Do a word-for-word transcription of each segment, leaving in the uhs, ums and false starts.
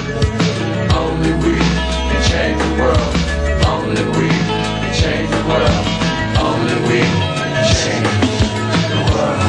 Only we can change the world. Only we can change the world. Only we can change the world.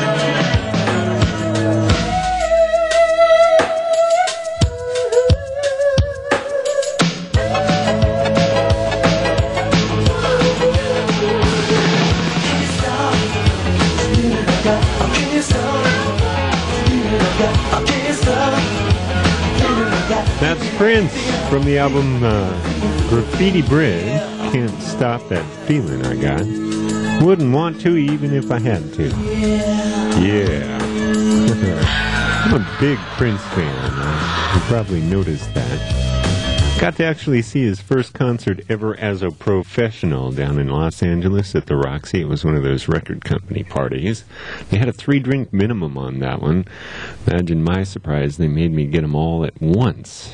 That's Prince from the album uh, Graffiti Bridge. Can't stop that feeling I got. Wouldn't want to even if I had to. Yeah. I'm a big Prince fan. Uh, you probably noticed that. Got to actually see his first concert ever as a professional down in Los Angeles at the Roxy. It was one of those record company parties. They had a three-drink minimum on that one. Imagine my surprise, they made me get them all at once.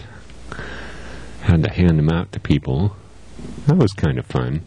Had to hand them out to people. That was kind of fun.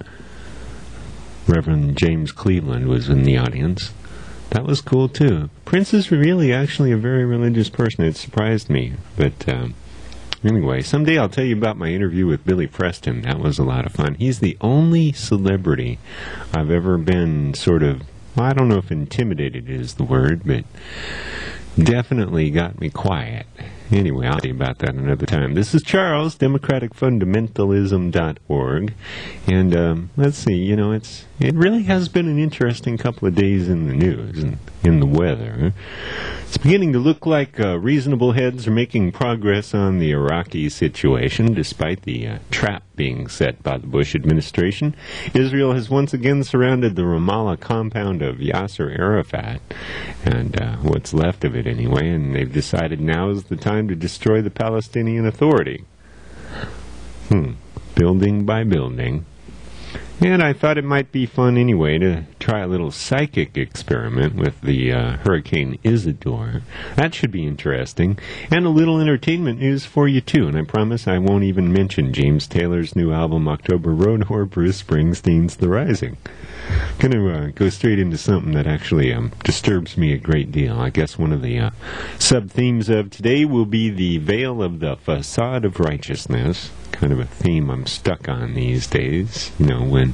Reverend James Cleveland was in the audience. That was cool, too. Prince is really actually a very religious person. It surprised me, but... Um, Anyway, someday I'll tell you about my interview with Billy Preston. That was a lot of fun. He's the only celebrity I've ever been sort of, well, I don't know if intimidated is the word, but definitely got me quiet. Anyway, I'll tell you about that another time. This is Charles, democratic fundamentalism dot org. And um, let's see, you know, it's it really has been an interesting couple of days in the news and in the weather. It's beginning to look like uh, reasonable heads are making progress on the Iraqi situation, despite the uh, trap being set by the Bush administration. Israel has once again surrounded the Ramallah compound of Yasser Arafat, and uh, what's left of it anyway, and they've decided now is the time to destroy the Palestinian Authority. Hmm. Building by building. And I thought it might be fun anyway to try a little psychic experiment with the uh, Hurricane Isidore. That should be interesting. And a little entertainment news for you, too. And I promise I won't even mention James Taylor's new album, October Road, or Bruce Springsteen's The Rising. Going to uh, go straight into something that actually um, disturbs me a great deal. I guess one of the uh, sub-themes of today will be the veil of the facade of righteousness. Kind of a theme I'm stuck on these days. You know, when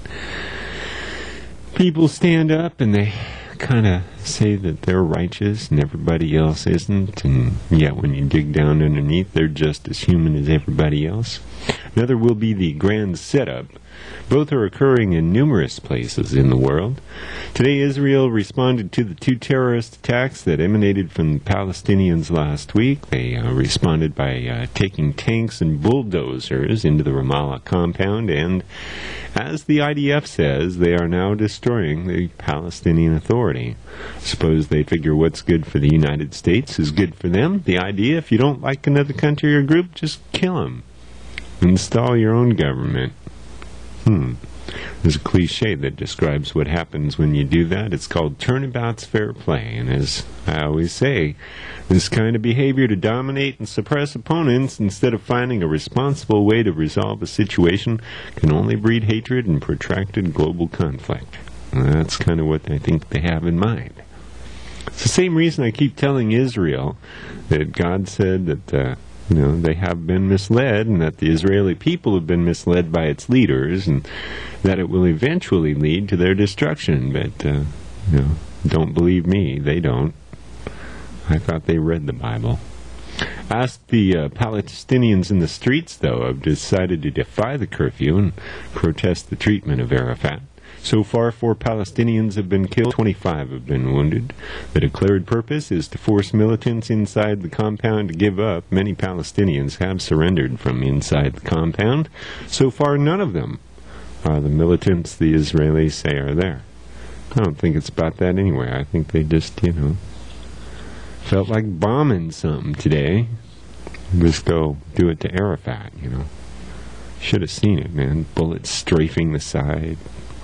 people stand up and they kind of say that they're righteous and everybody else isn't, and yet when you dig down underneath, they're just as human as everybody else. Another will be the grand setup. Both are occurring in numerous places in the world. Today, Israel responded to the two terrorist attacks that emanated from the Palestinians last week. They uh, responded by uh, taking tanks and bulldozers into the Ramallah compound, and as the I D F says, they are now destroying the Palestinian Authority. Suppose they figure what's good for the United States is good for them. The idea, if you don't like another country or group, just kill them. Install your own government. Hmm. There's a cliche that describes what happens when you do that. It's called turnabout's fair play. And as I always say, this kind of behavior to dominate and suppress opponents instead of finding a responsible way to resolve a situation can only breed hatred and protracted global conflict. And that's kind of what I think they have in mind. It's the same reason I keep telling Israel that God said that uh, You know, they have been misled, and that the Israeli people have been misled by its leaders, and that it will eventually lead to their destruction. But, uh, you know, don't believe me. They don't. I thought they read the Bible. Ask the uh, Palestinians in the streets, though, have decided to defy the curfew and protest the treatment of Arafat. So far, four Palestinians have been killed, twenty-five have been wounded. The declared purpose is to force militants inside the compound to give up. Many Palestinians have surrendered from inside the compound. So far, none of them are the militants the Israelis say are there. I don't think it's about that anyway. I think they just, you know, felt like bombing something today. Just go do it to Arafat, you know. Should have seen it, man. Bullets strafing the side.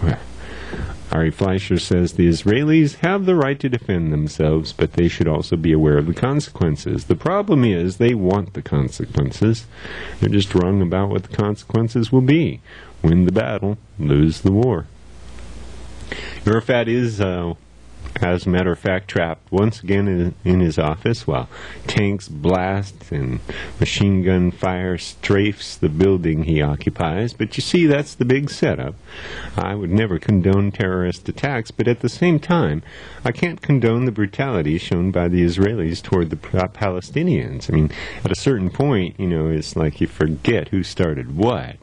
Ari Fleischer says the Israelis have the right to defend themselves, but they should also be aware of the consequences. The problem is they want the consequences. They're just wrong about what the consequences will be. Win the battle, lose the war. Arafat is uh, as a matter of fact, trapped once again in, in his office while tanks blast and machine gun fire strafes the building he occupies. But you see, that's the big setup. I would never condone terrorist attacks, but at the same time, I can't condone the brutality shown by the Israelis toward the Palestinians. I mean, at a certain point, you know, it's like you forget who started what.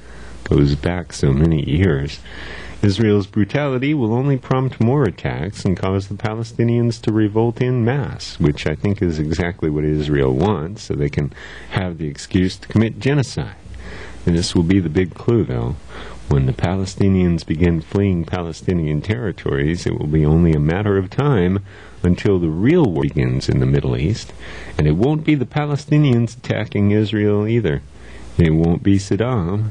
Goes back so many years. Israel's brutality will only prompt more attacks and cause the Palestinians to revolt en masse, which I think is exactly what Israel wants, so they can have the excuse to commit genocide. And this will be the big clue, though. When the Palestinians begin fleeing Palestinian territories, it will be only a matter of time until the real war begins in the Middle East, and it won't be the Palestinians attacking Israel either. It won't be Saddam.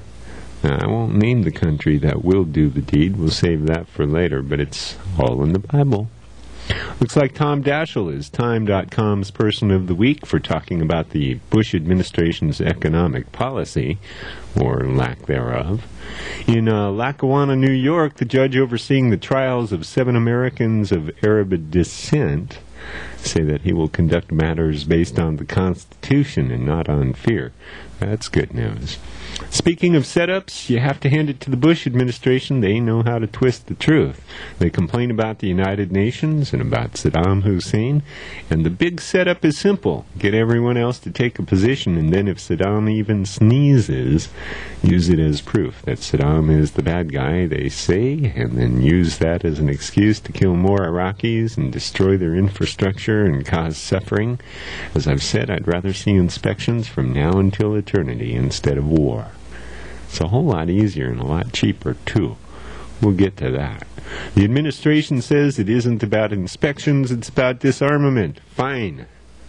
I won't name the country that will do the deed. We'll save that for later, but it's all in the Bible. Looks like Tom Daschle is Time dot com's Person of the Week for talking about the Bush administration's economic policy, or lack thereof. In uh, Lackawanna, New York, the judge overseeing the trials of seven Americans of Arab descent say that he will conduct matters based on the Constitution and not on fear. That's good news. Speaking of setups, you have to hand it to the Bush administration. They know how to twist the truth. They complain about the United Nations and about Saddam Hussein, and the big setup is simple. Get everyone else to take a position, and then if Saddam even sneezes, use it as proof that Saddam is the bad guy, they say, and then use that as an excuse to kill more Iraqis and destroy their infrastructure and cause suffering. As I've said, I'd rather see inspections from now until eternity instead of war. It's a whole lot easier and a lot cheaper, too. We'll get to that. The administration says it isn't about inspections, it's about disarmament. Fine.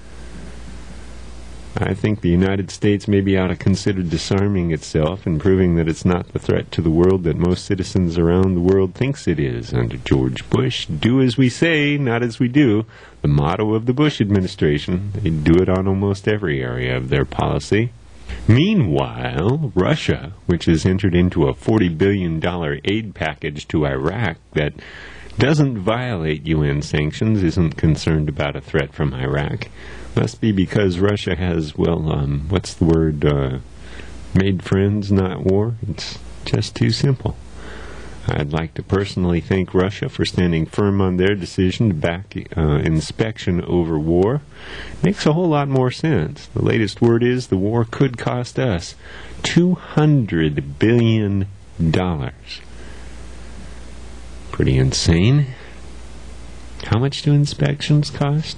I think the United States maybe ought to consider disarming itself and proving that it's not the threat to the world that most citizens around the world thinks it is. Under George Bush, do as we say, not as we do. The motto of the Bush administration. They do it on almost every area of their policy. Meanwhile, Russia, which has entered into a forty billion dollars aid package to Iraq that doesn't violate U N sanctions, isn't concerned about a threat from Iraq. Must be because Russia has, well, um, what's the word, uh, made friends, not war. It's just too simple. I'd like to personally thank Russia for standing firm on their decision to back uh, inspection over war. Makes a whole lot more sense. The latest word is the war could cost us two hundred billion dollars. Pretty insane. How much do inspections cost?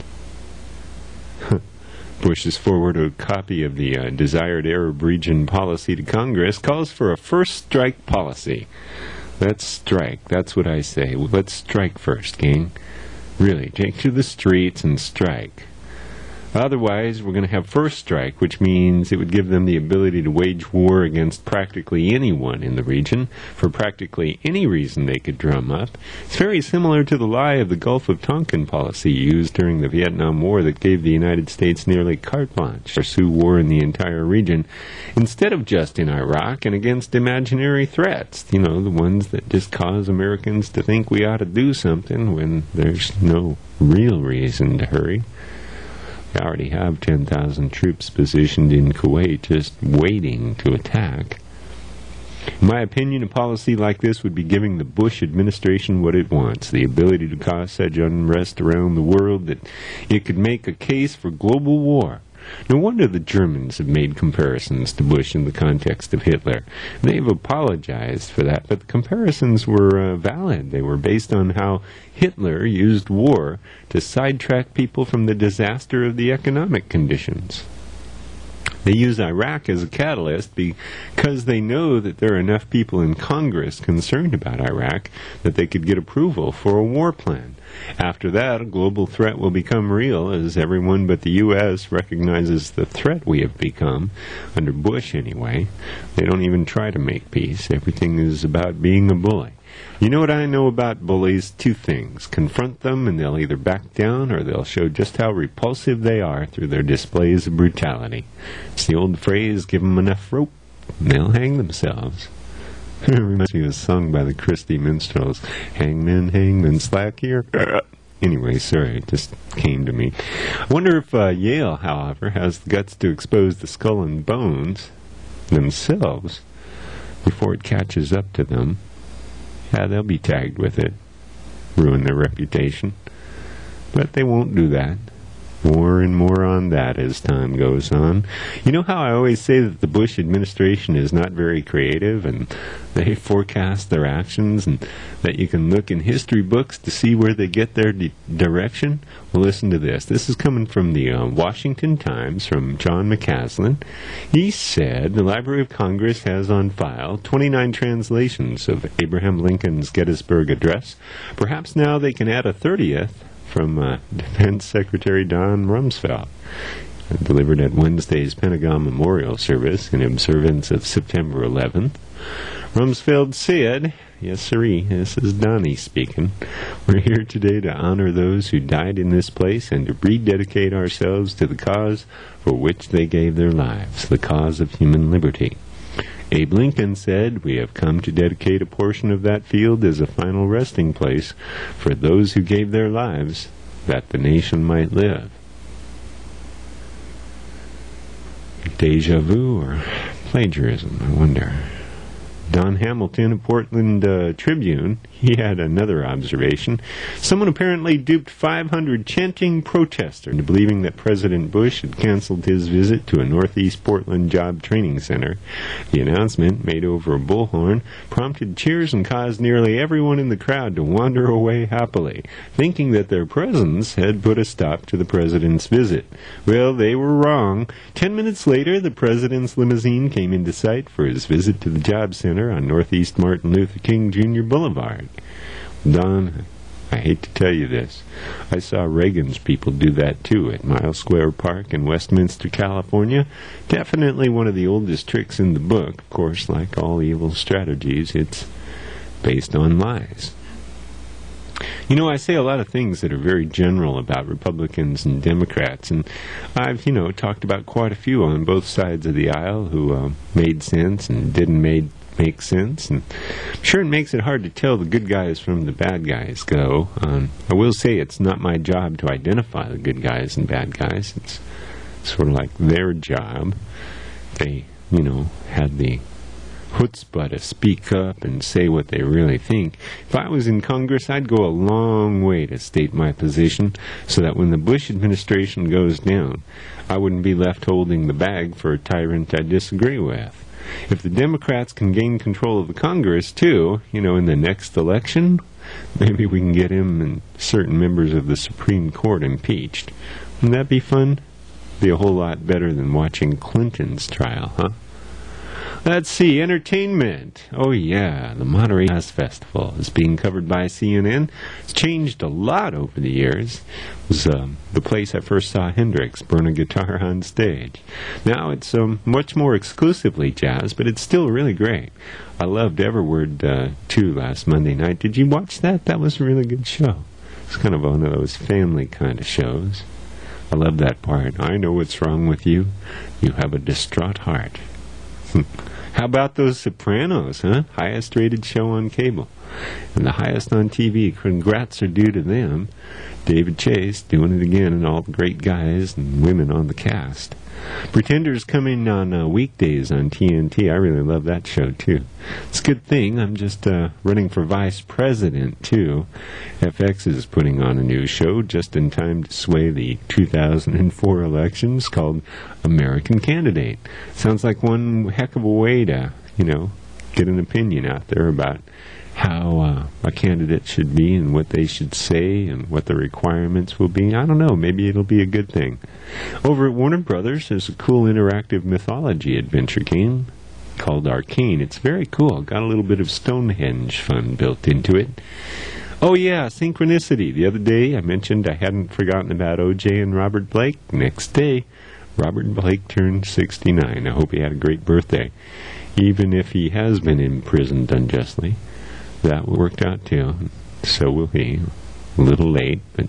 Bush's forwarded copy of the uh, desired Arab region policy to Congress calls for a first strike policy. Let's strike. That's what I say. Let's strike first, gang. Really, take to the streets and strike. Otherwise, we're going to have first strike, which means it would give them the ability to wage war against practically anyone in the region for practically any reason they could drum up. It's very similar to the lie of the Gulf of Tonkin policy used during the Vietnam War that gave the United States nearly carte blanche to pursue war in the entire region instead of just in Iraq and against imaginary threats, you know, the ones that just cause Americans to think we ought to do something when there's no real reason to hurry. We already have ten thousand troops positioned in Kuwait just waiting to attack. In my opinion, a policy like this would be giving the Bush administration what it wants, the ability to cause such unrest around the world that it could make a case for global war. No wonder the Germans have made comparisons to Bush in the context of Hitler. They've apologized for that, but the comparisons were uh, valid. They were based on how Hitler used war to sidetrack people from the disaster of the economic conditions. They use Iraq as a catalyst because they know that there are enough people in Congress concerned about Iraq that they could get approval for a war plan. After that, a global threat will become real as everyone but the U S recognizes the threat we have become, under Bush anyway. They don't even try to make peace. Everything is about being a bully. You know what I know about bullies? Two things. Confront them and they'll either back down or they'll show just how repulsive they are through their displays of brutality. It's the old phrase, give them enough rope and they'll hang themselves. It reminds me of a song by the Christie Minstrels. Hangman, hangman, slack here. Anyway, sorry, it just came to me. I wonder if uh, Yale, however, has the guts to expose the skull and bones themselves before it catches up to them. Yeah, they'll be tagged with it, ruin their reputation. But they won't do that. More and more on that as time goes on. You know how I always say that the Bush administration is not very creative and they forecast their actions and that you can look in history books to see where they get their di- direction? Well, listen to this. This is coming from the uh, Washington Times from John McCaslin. He said the Library of Congress has on file twenty-nine translations of Abraham Lincoln's Gettysburg Address. Perhaps now they can add a thirtieth from uh, Defense Secretary Don Rumsfeld, delivered at Wednesday's Pentagon Memorial Service in observance of September eleventh. Rumsfeld said, yes, sirree, this is Donnie speaking, we're here today to honor those who died in this place and to rededicate ourselves to the cause for which they gave their lives, the cause of human liberty. Abe Lincoln said, we have come to dedicate a portion of that field as a final resting place for those who gave their lives that the nation might live. Deja vu or plagiarism, I wonder. Don Hamilton of Portland uh, Tribune, he had another observation. Someone apparently duped five hundred chanting protesters into believing that President Bush had canceled his visit to a Northeast Portland job training center. The announcement, made over a bullhorn, prompted cheers and caused nearly everyone in the crowd to wander away happily, thinking that their presence had put a stop to the president's visit. Well, they were wrong. Ten minutes later, the president's limousine came into sight for his visit to the job center on Northeast Martin Luther King Junior Boulevard. Don, I hate to tell you this. I saw Reagan's people do that too at Miles Square Park in Westminster, California. Definitely one of the oldest tricks in the book. Of course, like all evil strategies, it's based on lies. You know, I say a lot of things that are very general about Republicans and Democrats, and I've, you know, talked about quite a few on both sides of the aisle who uh, made sense and didn't made make sense, and I'm sure it makes it hard to tell the good guys from the bad guys, though. Um, I will say it's not my job to identify the good guys and bad guys. It's sort of like their job. They, you know, had the chutzpah to speak up and say what they really think. If I was in Congress, I'd go a long way to state my position so that when the Bush administration goes down, I wouldn't be left holding the bag for a tyrant I disagree with. If the Democrats can gain control of the Congress, too, you know, in the next election, maybe we can get him and certain members of the Supreme Court impeached. Wouldn't that be fun? Be a whole lot better than watching Clinton's trial, huh? Let's see, entertainment. Oh yeah, the Monterey Jazz Festival is being covered by C N N. It's changed a lot over the years. It was um, the place I first saw Hendrix burn a guitar on stage. Now it's um, much more exclusively jazz, but it's still really great. I loved Everward uh, two last Monday night. Did you watch that? That was a really good show. It's kind of one of those family kind of shows. I love that part. I know what's wrong with you. You have a distraught heart. How about those Sopranos, huh? Highest rated show on cable. And the highest on T V. Congrats are due to them. David Chase doing it again, and all the great guys and women on the cast. Pretenders coming on uh, weekdays on T N T. I really love that show, too. It's a good thing. I'm just uh, running for vice president, too. F X is putting on a new show just in time to sway the two thousand four elections called American Candidate. Sounds like one heck of a way to, you know, get an opinion out there about how uh, a candidate should be and what they should say and what the requirements will be. I don't know. Maybe it'll be a good thing. Over at Warner Brothers, there's a cool interactive mythology adventure game called Arcane. It's very cool. Got a little bit of Stonehenge fun built into it. Oh, yeah, synchronicity. The other day, I mentioned I hadn't forgotten about O J and Robert Blake. Next day, Robert Blake turned sixty-nine. I hope he had a great birthday. Even if he has been imprisoned unjustly. That worked out too. So will he. A little late, but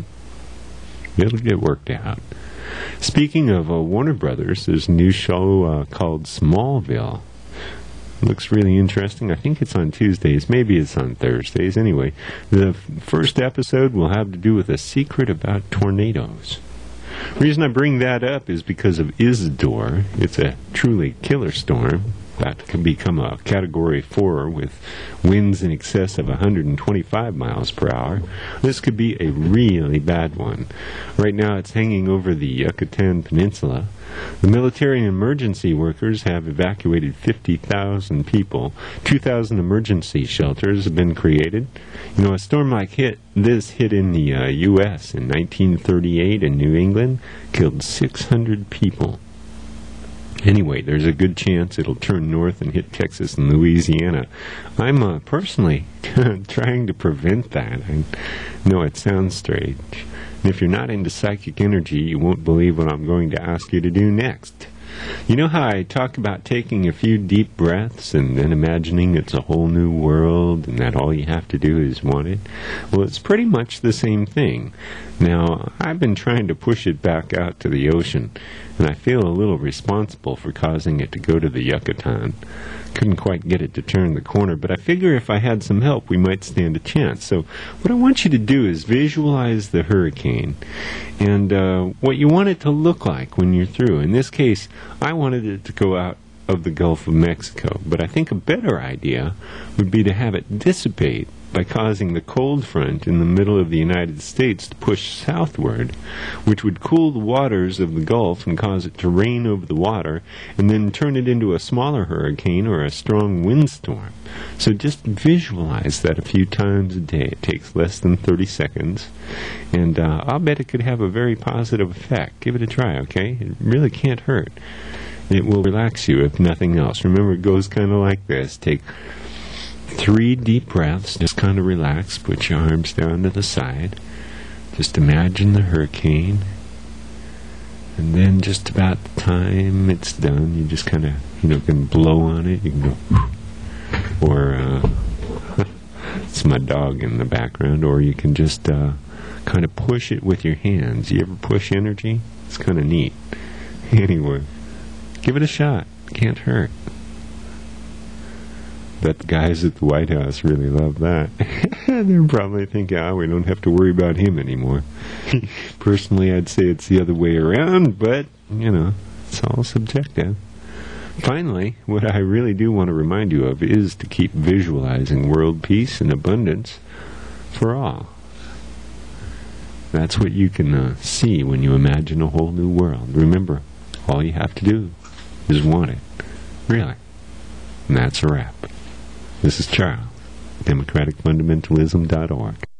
it'll get worked out. Speaking of uh, Warner Brothers, there's a new show uh, called Smallville. Looks really interesting. I think it's on Tuesdays. Maybe it's on Thursdays. Anyway, the f- first episode will have to do with a secret about tornadoes. The reason I bring that up is because of Isidore. It's a truly killer storm. That could become a Category four with winds in excess of one hundred twenty-five miles per hour. This could be a really bad one. Right now it's hanging over the Yucatan Peninsula. The military and emergency workers have evacuated fifty thousand people. two thousand emergency shelters have been created. You know, a storm like hit this hit in the uh, U S in nineteen thirty-eight in New England, killed six hundred people. Anyway, there's a good chance it'll turn north and hit Texas and Louisiana. I'm uh, personally trying to prevent that. I know it sounds strange. And if you're not into psychic energy, you won't believe what I'm going to ask you to do next. You know how I talk about taking a few deep breaths and then imagining it's a whole new world and that all you have to do is want it? Well, it's pretty much the same thing. Now, I've been trying to push it back out to the ocean, and I feel a little responsible for causing it to go to the Yucatan. Couldn't quite get it to turn the corner, but I figure if I had some help, we might stand a chance. So what I want you to do is visualize the hurricane and uh, what you want it to look like when you're through. In this case, I wanted it to go out of the Gulf of Mexico, but I think a better idea would be to have it dissipate by causing the cold front in the middle of the United States to push southward, which would cool the waters of the Gulf and cause it to rain over the water, and then turn it into a smaller hurricane or a strong windstorm. So just visualize that a few times a day. It takes less than thirty seconds, and uh, I'll bet it could have a very positive effect. Give it a try, okay? It really can't hurt. It will relax you, if nothing else. Remember, it goes kind of like this. Take three deep breaths, just kind of relax, put your arms down to the side, just imagine the hurricane, and then just about the time it's done, you just kind of, you know, can blow on it, you can go, or, uh, it's my dog in the background, or you can just, uh, kind of push it with your hands. You ever push energy? It's kind of neat. Anyway, give it a shot. Can't hurt. That the guys at the White House really love that. They're probably thinking, oh, we don't have to worry about him anymore. Personally, I'd say it's the other way around, but, you know, it's all subjective. Finally, what I really do want to remind you of is to keep visualizing world peace and abundance for all. That's what you can uh, see when you imagine a whole new world. Remember, all you have to do is want it. Really. And that's a wrap. This is Charles, democratic fundamentalism dot org.